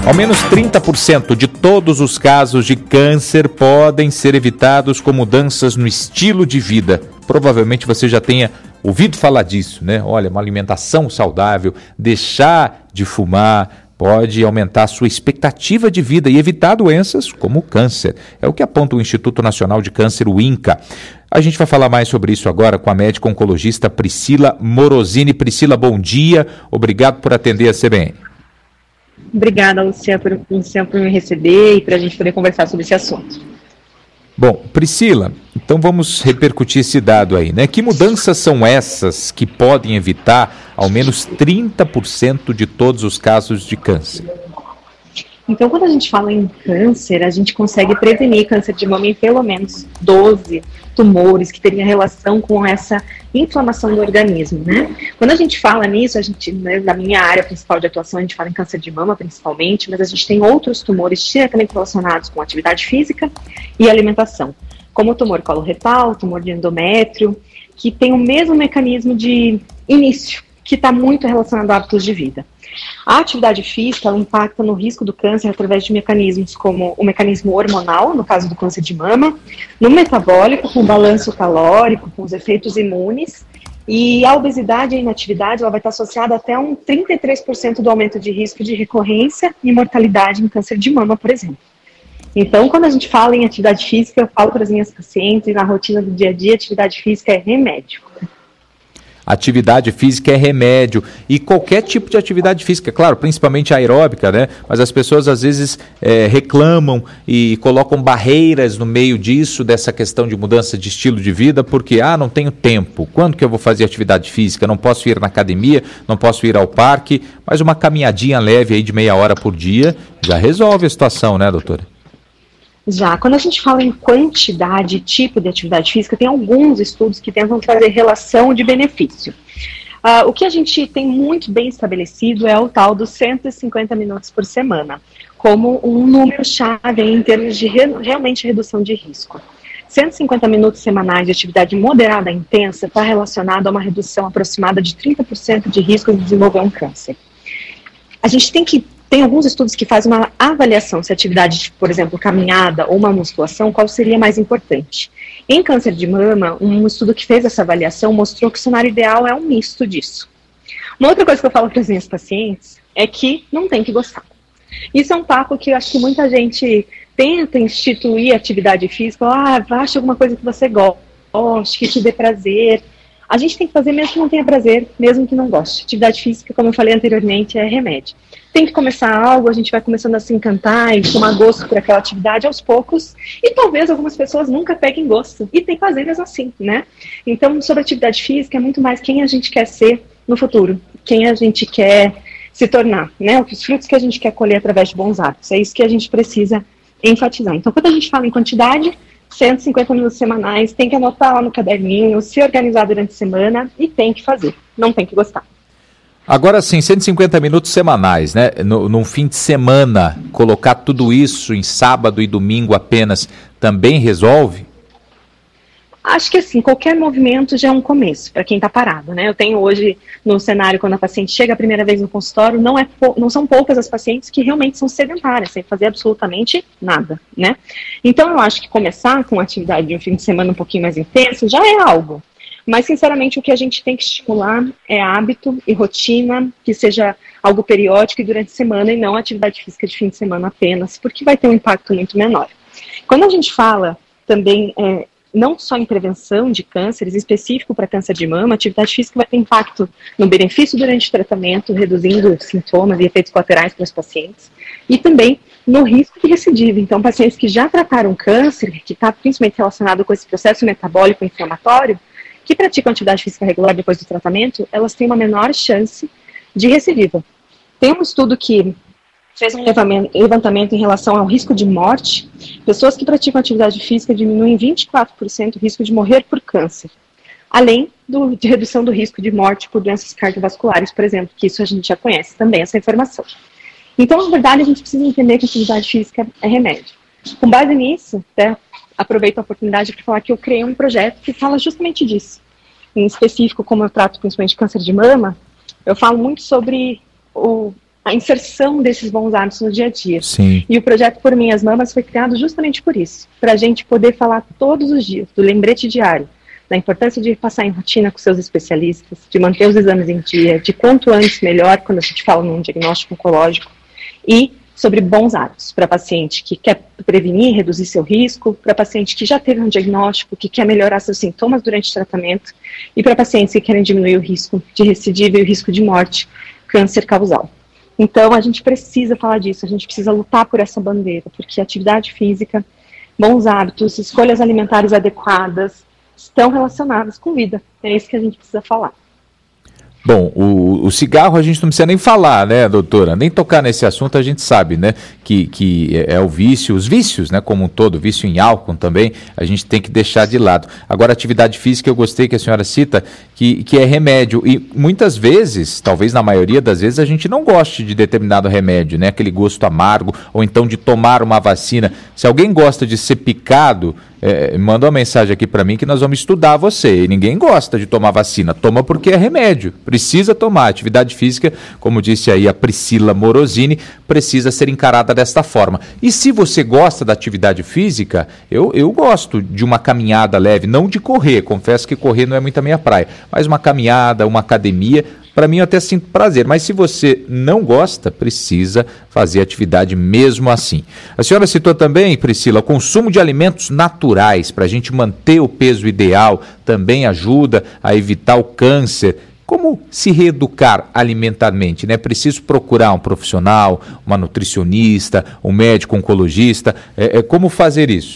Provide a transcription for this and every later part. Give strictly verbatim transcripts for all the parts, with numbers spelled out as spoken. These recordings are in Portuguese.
Ao menos trinta por cento de todos os casos de câncer podem ser evitados com mudanças no estilo de vida. Provavelmente você já tenha ouvido falar disso, né? Olha, uma alimentação saudável, deixar de fumar, pode aumentar a sua expectativa de vida e evitar doenças como o câncer. É o que aponta o Instituto Nacional de Câncer, o INCA. A gente vai falar mais sobre isso agora com a médica oncologista Priscila Morosini. Priscila, bom dia. Obrigado por atender a C B N. Obrigada, Luciano, por, Luciano, por me receber e para a gente poder conversar sobre esse assunto. Bom, Priscila, então vamos repercutir esse dado aí, né? Que mudanças são essas que podem evitar ao menos trinta por cento de todos os casos de câncer? Então, quando a gente fala em câncer, a gente consegue prevenir câncer de mama em pelo menos doze tumores que teriam relação com essa inflamação do organismo, né? Quando a gente fala nisso, a gente, né, na minha área principal de atuação, a gente fala em câncer de mama principalmente, mas a gente tem outros tumores diretamente relacionados com atividade física e alimentação, como o tumor coloretal, o tumor de endométrio, que tem o mesmo mecanismo de início, que está muito relacionado a hábitos de vida. A atividade física, ela impacta no risco do câncer através de mecanismos como o mecanismo hormonal, no caso do câncer de mama, no metabólico, com o balanço calórico, com os efeitos imunes, e a obesidade e a inatividade, ela vai estar associada até um trinta e três por cento do aumento de risco de recorrência e mortalidade em câncer de mama, por exemplo. Então, quando a gente fala em atividade física, eu falo para as minhas pacientes, na rotina do dia a dia, atividade física é remédio. Atividade física é remédio, e qualquer tipo de atividade física, claro, principalmente aeróbica, né? Mas as pessoas às vezes é, reclamam e colocam barreiras no meio disso, dessa questão de mudança de estilo de vida, porque, ah, não tenho tempo, quando que eu vou fazer atividade física? Não posso ir na academia, não posso ir ao parque, mas uma caminhadinha leve aí de meia hora por dia já resolve a situação, né, doutora? Já, quando a gente fala em quantidade e tipo de atividade física, tem alguns estudos que tentam fazer relação de benefício. Uh, o que a gente tem muito bem estabelecido é o tal dos cento e cinquenta minutos por semana, como um número-chave em termos de re realmente redução de risco. cento e cinquenta minutos semanais de atividade moderada e intensa está relacionado a uma redução aproximada de trinta por cento de risco de desenvolver um câncer. A gente tem que Tem alguns estudos que fazem uma avaliação se a atividade, por exemplo, caminhada ou uma musculação, qual seria mais importante. Em câncer de mama, um estudo que fez essa avaliação mostrou que o cenário ideal é um misto disso. Uma outra coisa que eu falo para as minhas pacientes é que não tem que gostar. Isso é um papo que eu acho que muita gente tenta instituir atividade física, ah, acha alguma coisa que você goste, que te dê prazer. A gente tem que fazer mesmo que não tenha prazer, mesmo que não goste. Atividade física, como eu falei anteriormente, é remédio. Tem que começar algo, a gente vai começando a se encantar e tomar gosto por aquela atividade aos poucos, e talvez algumas pessoas nunca peguem gosto, e tem que fazer mesmo assim, né? Então, sobre atividade física, é muito mais quem a gente quer ser no futuro, quem a gente quer se tornar, né? Os frutos que a gente quer colher através de bons hábitos, é isso que a gente precisa enfatizar. Então, quando a gente fala em quantidade, cento e cinquenta minutos semanais, tem que anotar lá no caderninho, se organizar durante a semana, e tem que fazer, não tem que gostar. Agora sim, cento e cinquenta minutos semanais, né? No, num fim de semana, colocar tudo isso em sábado e domingo apenas, também resolve? Acho que assim, qualquer movimento já é um começo, para quem está parado, né? Eu tenho hoje no cenário, quando a paciente chega a primeira vez no consultório, não, é não são poucas as pacientes que realmente são sedentárias, sem fazer absolutamente nada, né? Então eu acho que começar com atividade de um fim de semana um pouquinho mais intenso já é algo. Mas, sinceramente, o que a gente tem que estimular é hábito e rotina, que seja algo periódico e durante a semana, e não atividade física de fim de semana apenas, porque vai ter um impacto muito menor. Quando a gente fala também, é, não só em prevenção de cânceres, específico para câncer de mama, a atividade física vai ter impacto no benefício durante o tratamento, reduzindo sintomas e efeitos colaterais para os pacientes, e também no risco de recidiva. Então, pacientes que já trataram câncer, que está principalmente relacionado com esse processo metabólico inflamatório, que praticam atividade física regular depois do tratamento, elas têm uma menor chance de recidiva. Tem um estudo que fez um levantamento em relação ao risco de morte. Pessoas que praticam atividade física diminuem vinte e quatro por cento o risco de morrer por câncer, além do, de redução do risco de morte por doenças cardiovasculares, por exemplo, que isso a gente já conhece também, essa informação. Então, na verdade, a gente precisa entender que a atividade física é remédio. Com base nisso, até aproveito a oportunidade para falar que eu criei um projeto que fala justamente disso. Em específico, como eu trato principalmente câncer de mama, eu falo muito sobre o a inserção desses bons hábitos no dia a dia. Sim. E o projeto Por Minhas Mamas foi criado justamente por isso, para a gente poder falar todos os dias, do lembrete diário, da importância de passar em rotina com seus especialistas, de manter os exames em dia, de quanto antes melhor, quando a gente fala num diagnóstico oncológico, e sobre bons hábitos para paciente que quer prevenir, reduzir seu risco, para paciente que já teve um diagnóstico, que quer melhorar seus sintomas durante o tratamento, e para pacientes que querem diminuir o risco de recidiva e o risco de morte, câncer causal. Então, a gente precisa falar disso, a gente precisa lutar por essa bandeira, porque atividade física, bons hábitos, escolhas alimentares adequadas estão relacionadas com vida. É isso que a gente precisa falar. Bom, o, o cigarro a gente não precisa nem falar, né, doutora? Nem tocar nesse assunto, a gente sabe, né, que, que é o vício, os vícios, né, como um todo, vício em álcool também, a gente tem que deixar de lado. Agora, atividade física, eu gostei que a senhora cita, que, que é remédio, e muitas vezes, talvez na maioria das vezes, a gente não goste de determinado remédio, né, aquele gosto amargo, ou então de tomar uma vacina. Se alguém gosta de ser picado, É, manda uma mensagem aqui para mim que nós vamos estudar você. E ninguém gosta de tomar vacina, toma porque é remédio, precisa tomar. Atividade física, como disse aí a Priscila Morosini, precisa ser encarada desta forma. E se você gosta da atividade física, eu, eu gosto de uma caminhada leve, não de correr, confesso que correr não é muito a minha praia, mas uma caminhada, uma academia, para mim eu até sinto prazer, mas se você não gosta, precisa fazer atividade mesmo assim. A senhora citou também, Priscila, o consumo de alimentos naturais para a gente manter o peso ideal, também ajuda a evitar o câncer. Como se reeducar alimentarmente, né? Preciso procurar um profissional, uma nutricionista, um médico oncologista, é, é, como fazer isso?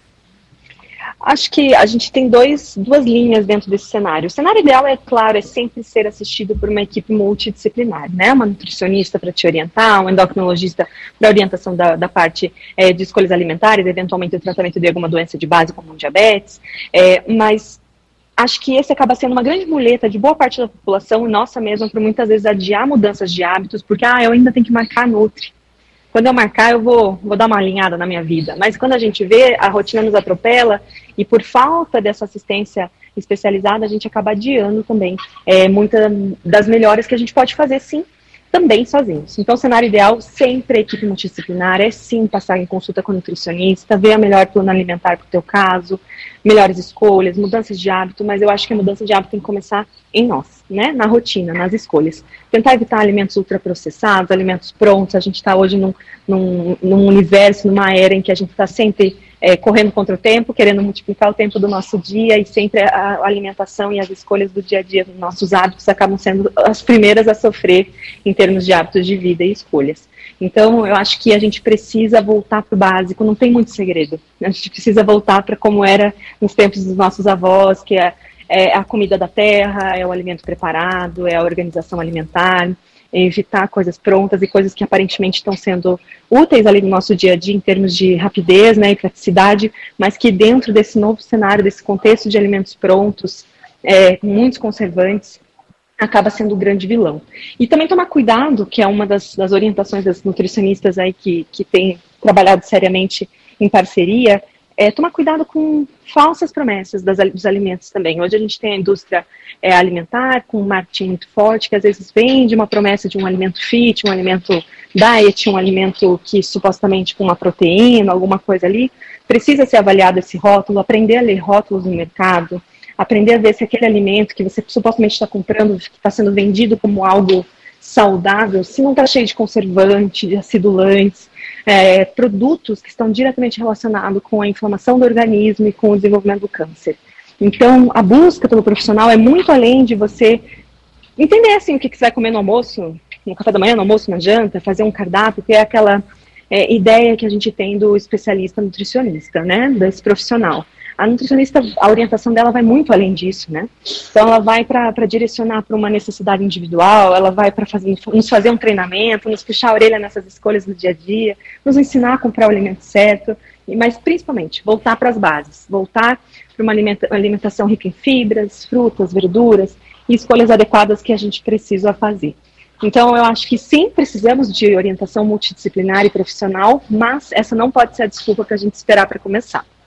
Acho que a gente tem dois, duas linhas dentro desse cenário. O cenário ideal, é claro, é sempre ser assistido por uma equipe multidisciplinar, né? Uma nutricionista para te orientar, um endocrinologista para orientação da, da parte é, de escolhas alimentares, eventualmente o tratamento de alguma doença de base, como diabetes, é, mas acho que esse acaba sendo uma grande muleta de boa parte da população, e nossa mesma, por muitas vezes adiar mudanças de hábitos, porque ah, eu ainda tenho que marcar Nutri. Quando eu marcar, eu vou, vou dar uma alinhada na minha vida. Mas quando a gente vê, a rotina nos atropela, e por falta dessa assistência especializada, a gente acaba adiando também é, muitas das melhores que a gente pode fazer, sim, também sozinhos. Então, o cenário ideal, sempre a equipe multidisciplinar, é sim passar em consulta com o nutricionista, ver a melhor plano alimentar para o teu caso, melhores escolhas, mudanças de hábito, mas eu acho que a mudança de hábito tem que começar em nós, né? Na rotina, nas escolhas. Tentar evitar alimentos ultraprocessados, alimentos prontos. A gente está hoje num, num, num universo, numa era em que a gente está sempre é, correndo contra o tempo, querendo multiplicar o tempo do nosso dia, e sempre a, a alimentação e as escolhas do dia a dia, nossos hábitos, acabam sendo as primeiras a sofrer em termos de hábitos de vida e escolhas. Então, eu acho que a gente precisa voltar para o básico, não tem muito segredo. A gente precisa voltar para como era nos tempos dos nossos avós, que é, é a comida da terra, é o alimento preparado, é a organização alimentar, é evitar coisas prontas e coisas que aparentemente estão sendo úteis ali no nosso dia a dia em termos de rapidez, né, e praticidade, mas que dentro desse novo cenário, desse contexto de alimentos prontos, é, muitos conservantes, acaba sendo o grande vilão. E também tomar cuidado, que é uma das, das orientações das nutricionistas aí que, que tem trabalhado seriamente em parceria, é tomar cuidado com falsas promessas das, dos alimentos também. Hoje a gente tem a indústria é, alimentar com um marketing muito forte, que às vezes vende uma promessa de um alimento fit, um alimento diet, um alimento que supostamente com uma proteína, alguma coisa ali. Precisa ser avaliado esse rótulo, aprender a ler rótulos no mercado, aprender a ver se aquele alimento que você supostamente está comprando, que está sendo vendido como algo saudável, se não está cheio de conservante, de acidulantes, é, produtos que estão diretamente relacionados com a inflamação do organismo e com o desenvolvimento do câncer. Então, a busca pelo profissional é muito além de você entender assim, o que você vai comer no almoço, no café da manhã, no almoço, na janta, fazer um cardápio, que é aquela é, ideia que a gente tem do especialista nutricionista, né, desse profissional. A nutricionista, a orientação dela vai muito além disso, né? Então, ela vai para direcionar para uma necessidade individual, ela vai para fazer, nos fazer um treinamento, nos puxar a orelha nessas escolhas do dia a dia, nos ensinar a comprar o alimento certo, mas principalmente voltar para as bases, voltar para uma alimentação rica em fibras, frutas, verduras e escolhas adequadas que a gente precisa fazer. Então, eu acho que sim, precisamos de orientação multidisciplinar e profissional, mas essa não pode ser a desculpa para a gente esperar para começar.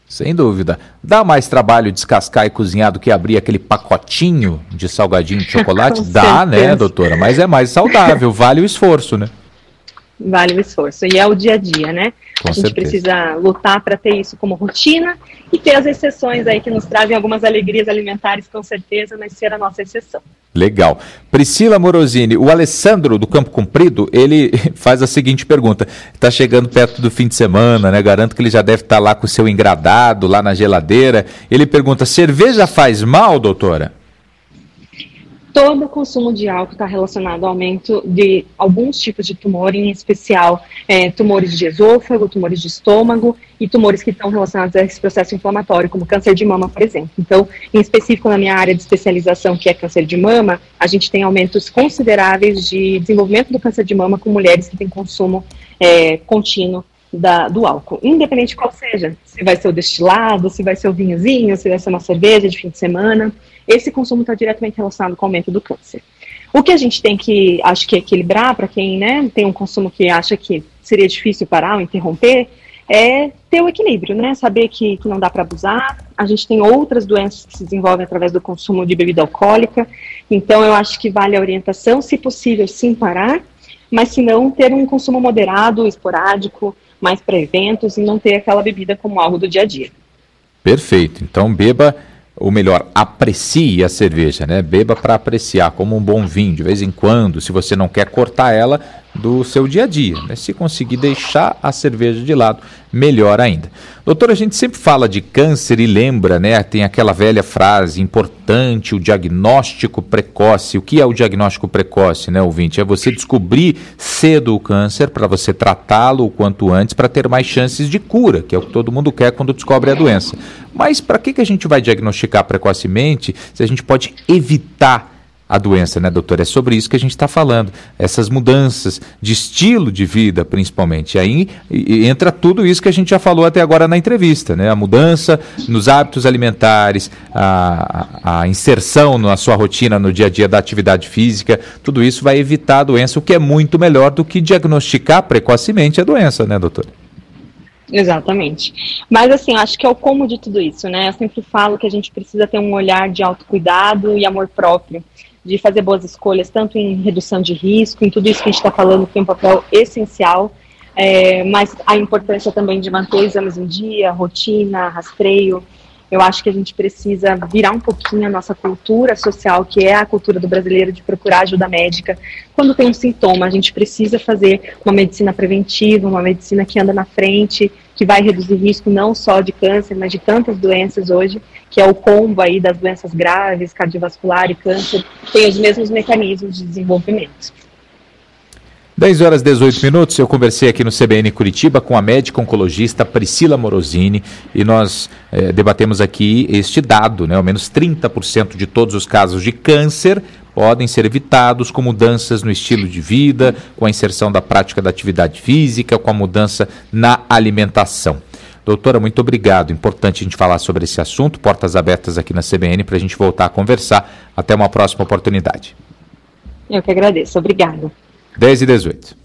Sem dúvida. Dá mais trabalho descascar e cozinhar do que abrir aquele pacotinho de salgadinho de chocolate? Dá, né, doutora? Mas é mais saudável, vale o esforço, né? Vale o esforço. E é o dia a dia, né? Com a gente certeza. precisa lutar para ter isso como rotina e ter as exceções aí que nos trazem algumas alegrias alimentares, com certeza, mas ser a nossa exceção. Legal. Priscila Morosini, o Alessandro do Campo Comprido, ele faz a seguinte pergunta. Está chegando perto do fim de semana, né? Garanto que ele já deve estar lá com o seu engradado, lá na geladeira. Ele pergunta, cerveja faz mal, doutora? Todo o consumo de álcool está relacionado ao aumento de alguns tipos de tumor, em especial é, tumores de esôfago, tumores de estômago e tumores que estão relacionados a esse processo inflamatório, como câncer de mama, por exemplo. Então, em específico na minha área de especialização, que é câncer de mama, a gente tem aumentos consideráveis de desenvolvimento do câncer de mama com mulheres que têm consumo é, contínuo Da, do álcool, independente de qual seja, se vai ser o destilado, se vai ser o vinhozinho, se vai ser uma cerveja de fim de semana, esse consumo está diretamente relacionado com o aumento do câncer. O que a gente tem que, acho que equilibrar, para quem, né, tem um consumo que acha que seria difícil parar ou interromper, é ter o equilíbrio, né, saber que, que não dá para abusar. A gente tem outras doenças que se desenvolvem através do consumo de bebida alcoólica, então eu acho que vale a orientação, se possível, sim parar, mas se não, ter um consumo moderado, esporádico, mais para eventos e não ter aquela bebida como algo do dia a dia. Perfeito. Então beba, ou melhor, aprecie a cerveja, né? Beba para apreciar, como um bom vinho, de vez em quando, se você não quer cortar ela do seu dia a dia, né? Se conseguir deixar a cerveja de lado, melhor ainda. Doutor, a gente sempre fala de câncer e lembra, né? Tem aquela velha frase, importante o diagnóstico precoce. O que é o diagnóstico precoce, né, ouvinte? É você descobrir cedo o câncer para você tratá-lo o quanto antes para ter mais chances de cura, que é o que todo mundo quer quando descobre a doença. Mas para que, que a gente vai diagnosticar precocemente se a gente pode evitar a doença, né, doutor? É sobre isso que a gente está falando, essas mudanças de estilo de vida, principalmente. E aí e, entra tudo isso que a gente já falou até agora na entrevista, né? A mudança nos hábitos alimentares, a, a, a inserção na sua rotina no dia a dia da atividade física, tudo isso vai evitar a doença, o que é muito melhor do que diagnosticar precocemente a doença, né, doutor? Exatamente. Mas assim, eu acho que é o como de tudo isso, né? Eu sempre falo que a gente precisa ter um olhar de autocuidado e amor próprio, de fazer boas escolhas, tanto em redução de risco, em tudo isso que a gente está falando, que tem um papel essencial, é, mas a importância também de manter exames em dia, rotina, rastreio. Eu acho que a gente precisa virar um pouquinho a nossa cultura social, que é a cultura do brasileiro, de procurar ajuda médica. Quando tem um sintoma, a gente precisa fazer uma medicina preventiva, uma medicina que anda na frente, que vai reduzir risco não só de câncer, mas de tantas doenças hoje, que é o combo aí das doenças graves, cardiovascular e câncer, tem os mesmos mecanismos de desenvolvimento. dez horas e dezoito minutos, eu conversei aqui no C B N Curitiba com a médica oncologista Priscila Morosini e nós eh, debatemos aqui este dado, né? Ao menos trinta por cento de todos os casos de câncer podem ser evitados com mudanças no estilo de vida, com a inserção da prática da atividade física, com a mudança na alimentação. Doutora, muito obrigado. Importante a gente falar sobre esse assunto, portas abertas aqui na C B N para a gente voltar a conversar. Até uma próxima oportunidade. Eu que agradeço. Obrigada. dez e dezoito.